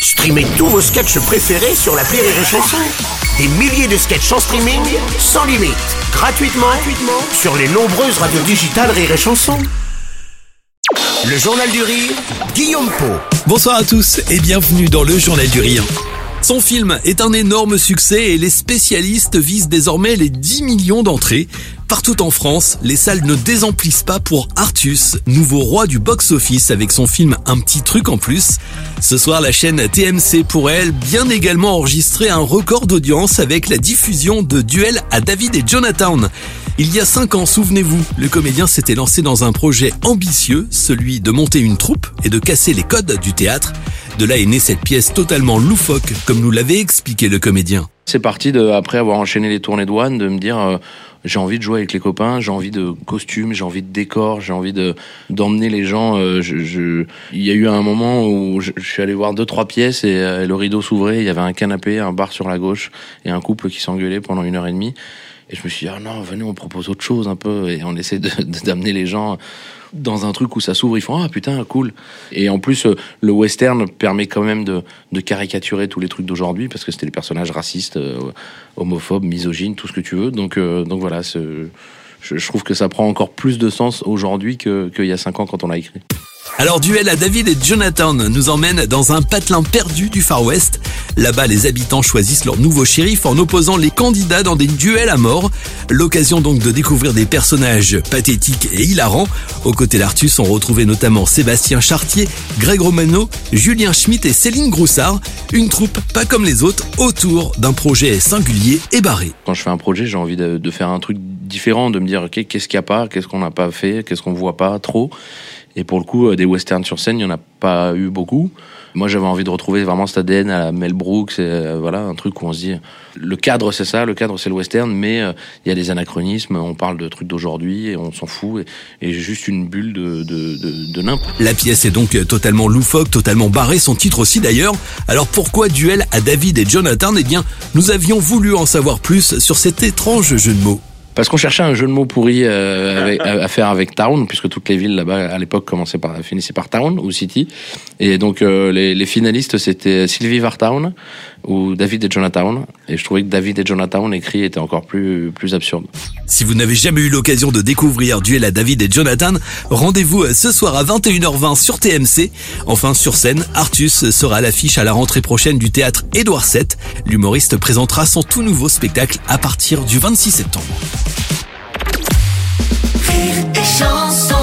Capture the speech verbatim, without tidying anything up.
Streamez tous vos sketchs préférés sur l'appli Rire et Chanson. Des milliers de sketchs en streaming, sans limite, gratuitement, gratuitement sur les nombreuses radios digitales Rire et Chanson. Le Journal du Rire, Guillaume Pau. Bonsoir à tous et bienvenue dans le Journal du Rire. Son film est un énorme succès et les spécialistes visent désormais les dix millions d'entrées. Partout en France, les salles ne désemplissent pas pour Artus, nouveau roi du box-office avec son film Un petit truc en plus. Ce soir, la chaîne T M C pour elle bien également enregistré un record d'audience avec la diffusion de Duel à David et Jonathan. Il y a cinq ans, souvenez-vous, le comédien s'était lancé dans un projet ambitieux, celui de monter une troupe et de casser les codes du théâtre. De là est née cette pièce totalement loufoque, comme nous l'avait expliqué le comédien. C'est parti de, après avoir enchaîné les tournées de One, de me dire euh, j'ai envie de jouer avec les copains, j'ai envie de costumes, j'ai envie de décors, j'ai envie de d'emmener les gens. Euh, je, je... Il y a eu un moment où je, je suis allé voir deux trois pièces et, euh, et le rideau s'ouvrait, il y avait un canapé, un bar sur la gauche et un couple qui s'engueulait pendant une heure et demie. Et je me suis dit, ah non, venez, on propose autre chose un peu. Et on essaie de, de, d'amener les gens dans un truc où ça s'ouvre, ils font, ah putain, cool. Et en plus, le western permet quand même de, de caricaturer tous les trucs d'aujourd'hui, parce que c'était des personnages racistes, euh, homophobes, misogynes, tout ce que tu veux. Donc, euh, donc voilà, c'est, je, je trouve que ça prend encore plus de sens aujourd'hui que, qu'il y a cinq ans quand on l'a écrit. Alors Duel à David et Jonathan nous emmène dans un patelin perdu du Far West. Là-bas, les habitants choisissent leur nouveau shérif en opposant les candidats dans des duels à mort. L'occasion donc de découvrir des personnages pathétiques et hilarants. Aux côtés d'Artus, on retrouvait notamment Sébastien Chartier, Greg Romano, Julien Schmitt et Céline Groussard. Une troupe pas comme les autres, autour d'un projet singulier et barré. Quand je fais un projet, j'ai envie de, de faire un truc différent, de me dire ok, qu'est-ce qu'il n'y a pas, qu'est-ce qu'on n'a pas fait, qu'est-ce qu'on voit pas trop. Et pour le coup, des westerns sur scène, il n'y en a pas eu beaucoup. Moi, j'avais envie de retrouver vraiment cet A D N à la Mel Brooks, et, euh, voilà, un truc où on se dit, le cadre c'est ça, le cadre c'est le western, mais euh, il y a des anachronismes, on parle de trucs d'aujourd'hui et on s'en fout, et, et juste une bulle de, de, de, de nimp. La pièce est donc totalement loufoque, totalement barrée, son titre aussi d'ailleurs. Alors pourquoi Duel à David et Jonathan? Eh bien, nous avions voulu en savoir plus sur cet étrange jeu de mots. Parce qu'on cherchait un jeu de mots pourri euh, avec, à, à faire avec Town, puisque toutes les villes là-bas à l'époque commençaient par finissaient par Town ou City, et donc euh, les, les finalistes c'était Sylvie Vartown ou David et Jonathan, et je trouvais que David et Jonathan écrit était encore plus plus absurde. Si vous n'avez jamais eu l'occasion de découvrir Duel à David et Jonathan, rendez-vous ce soir à vingt et une heures vingt sur T M C. Enfin sur scène, Artus sera à l'affiche à la rentrée prochaine du théâtre Édouard sept. L'humoriste présentera son tout nouveau spectacle à partir du vingt-six septembre. Rire et Chanson.